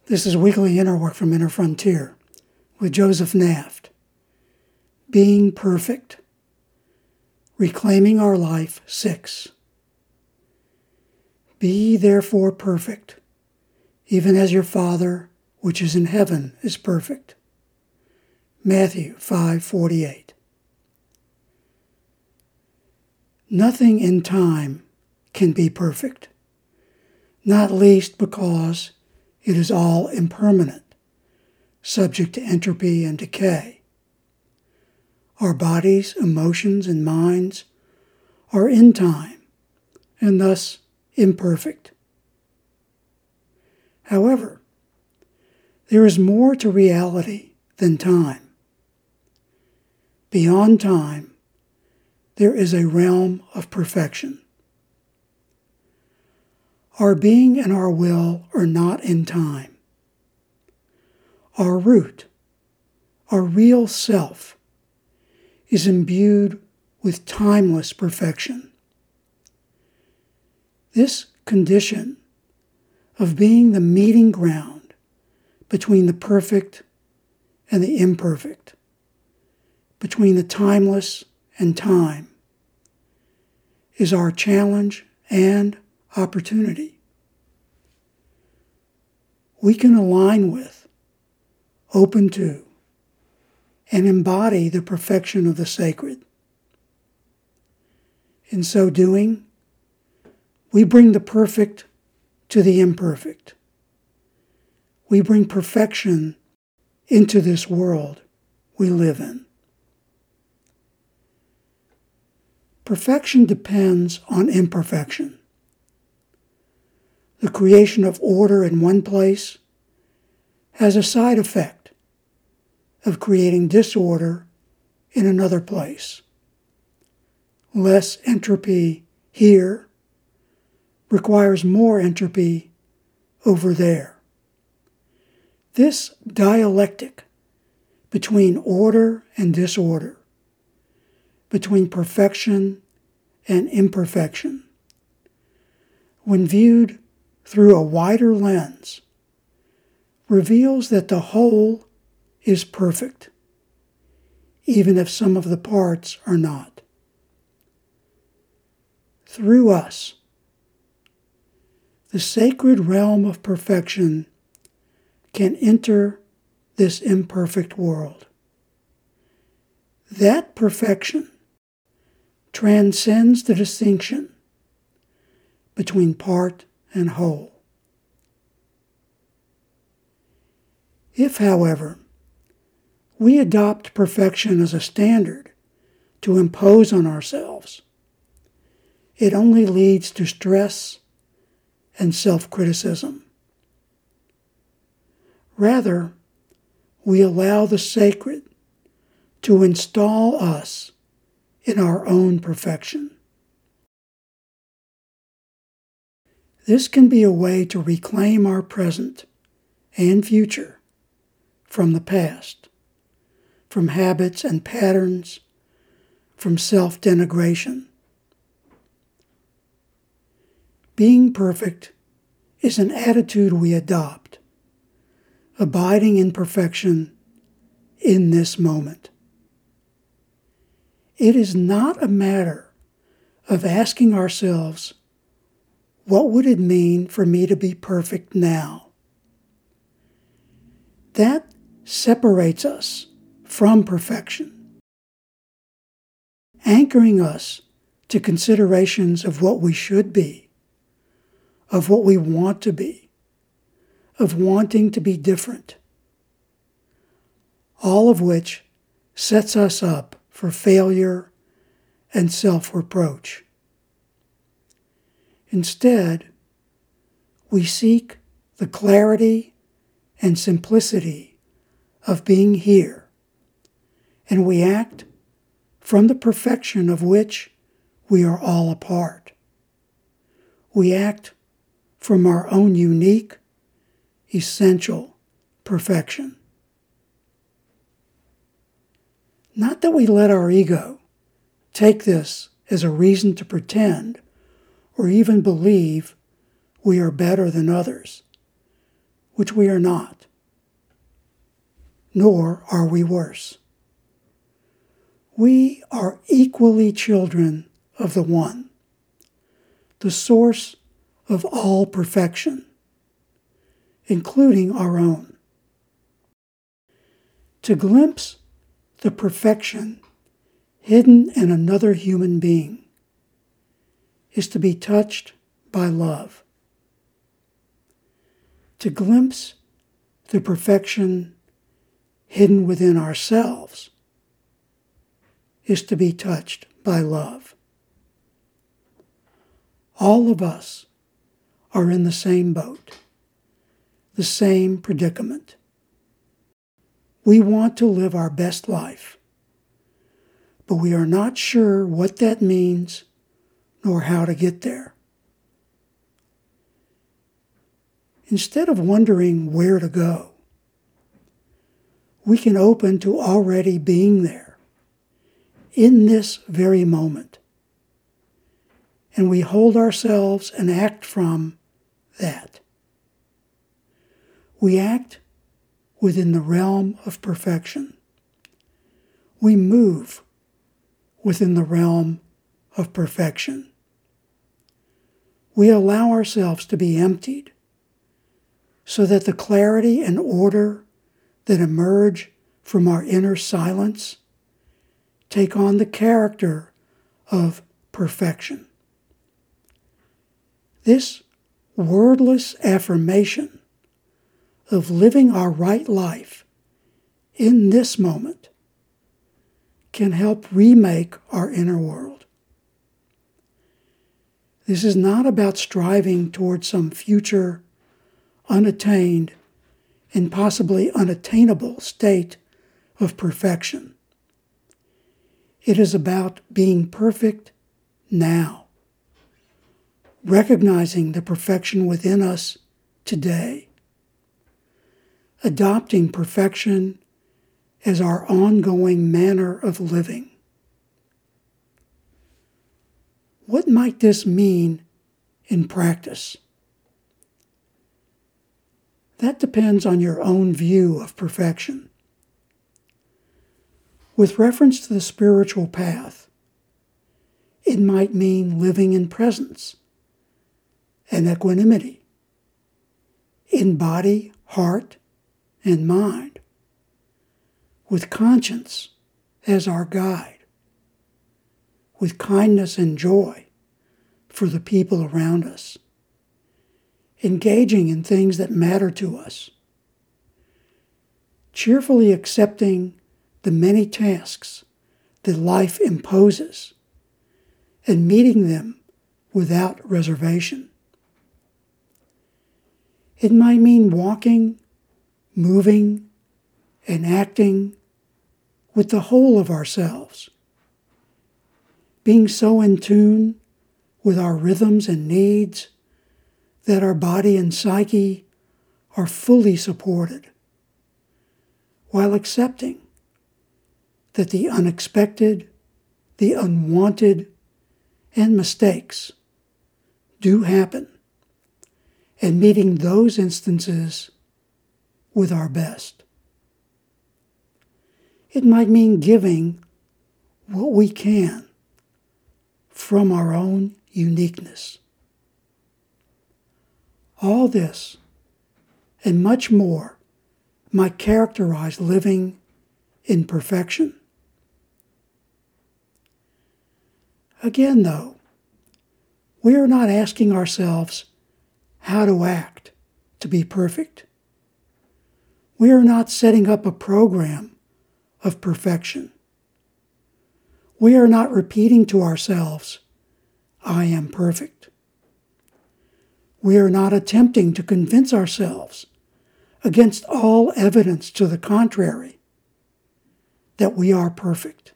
This is Weekly Inner Work from Inner Frontier with Joseph Naft. Being Perfect. Reclaiming Our Life 6. Be ye therefore perfect, even as your Father which is in heaven is perfect. Matthew 5:48. Nothing in time can be perfect, not least because it is all impermanent, subject to entropy and decay. Our bodies, emotions, and minds are in time, and thus imperfect. However, there is more to reality than time. Beyond time, there is a realm of perfection. Our being and our will are not in time. Our root, our real self, is imbued with timeless perfection. This condition of being the meeting ground between the perfect and the imperfect, between the timeless and time, is our challenge and opportunity. We can align with, open to, and embody the perfection of the sacred. In so doing, we bring the perfect to the imperfect. We bring perfection into this world we live in. Perfection depends on imperfection. The creation of order in one place has a side effect of creating disorder in another place. Less entropy here requires more entropy over there. This dialectic between order and disorder, between perfection and imperfection, when viewed through a wider lens, reveals that the whole is perfect, even if some of the parts are not. Through us, the sacred realm of perfection can enter this imperfect world. That perfection transcends the distinction between part and whole. If, however, we adopt perfection as a standard to impose on ourselves, it only leads to stress and self-criticism. Rather, we allow the sacred to install us in our own perfection. This can be a way to reclaim our present and future from the past, from habits and patterns, from self-denigration. Being perfect is an attitude we adopt, abiding in perfection in this moment. It is not a matter of asking ourselves, what would it mean for me to be perfect now? That separates us from perfection, anchoring us to considerations of what we should be, of what we want to be, of wanting to be different, all of which sets us up for failure and self-reproach. Instead, we seek the clarity and simplicity of being here, and we act from the perfection of which we are all a part. We act from our own unique, essential perfection. Not that we let our ego take this as a reason to pretend or even believe we are better than others. which we are not, nor are we worse. We are equally children of the One, the source of all perfection, including our own. To glimpse the perfection hidden in another human being is to be touched by love. To glimpse the perfection hidden within ourselves is to be touched by love. All of us are in the same boat, the same predicament. We want to live our best life, but we are not sure what that means nor how to get there. Instead of wondering where to go, we can open to already being there in this very moment. And we hold ourselves and act from that. We act within the realm of perfection. We move within the realm of perfection. We allow ourselves to be emptied so that the clarity and order that emerge from our inner silence take on the character of perfection. This wordless affirmation of living our right life in this moment can help remake our inner world. This is not about striving towards some future, unattained, and possibly unattainable state of perfection. It is about being perfect now, recognizing the perfection within us today, adopting perfection as our ongoing manner of living. What might this mean in practice? That depends on your own view of perfection. With reference to the spiritual path, it might mean living in presence and equanimity, in body, heart, and mind, with conscience as our guide, with kindness and joy for the people around us, engaging in things that matter to us, cheerfully accepting the many tasks that life imposes and meeting them without reservation. It might mean walking, moving, and acting with the whole of ourselves, being so in tune with our rhythms and needs that our body and psyche are fully supported, while accepting that the unexpected, the unwanted, and mistakes do happen, and meeting those instances with our best. It might mean giving what we can from our own uniqueness. All this and much more might characterize living in perfection. Again, though, we are not asking ourselves how to act to be perfect. We are not setting up a program of perfection. We are not repeating to ourselves, "I am perfect." We are not attempting to convince ourselves, against all evidence to the contrary, that we are perfect.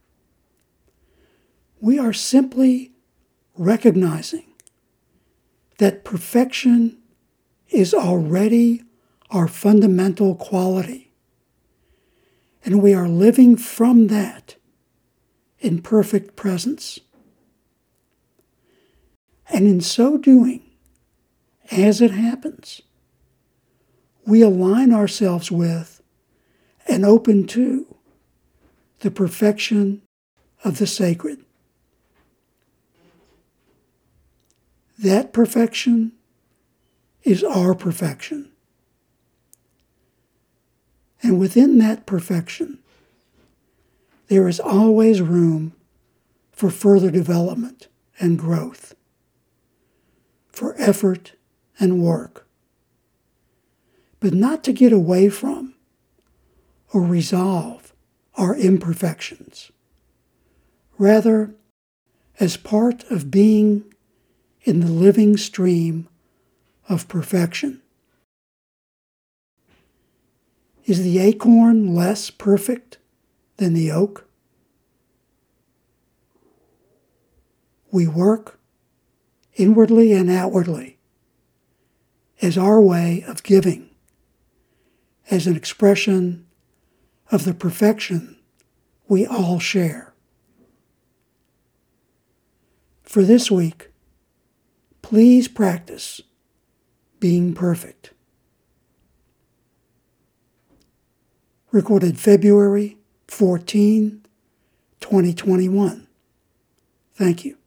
We are simply recognizing that perfection is already our fundamental quality, and we are living from that in perfect presence. And in so doing, as it happens, we align ourselves with and open to the perfection of the sacred. That perfection is our perfection. And within that perfection, there is always room for further development and growth, for effort and work, but not to get away from or resolve our imperfections. Rather, as part of being in the living stream of perfection. Is the acorn less perfect than the oak? We work, inwardly and outwardly, as our way of giving, as an expression of the perfection we all share. For this week, please practice being perfect. Recorded February 14, 2021. Thank you.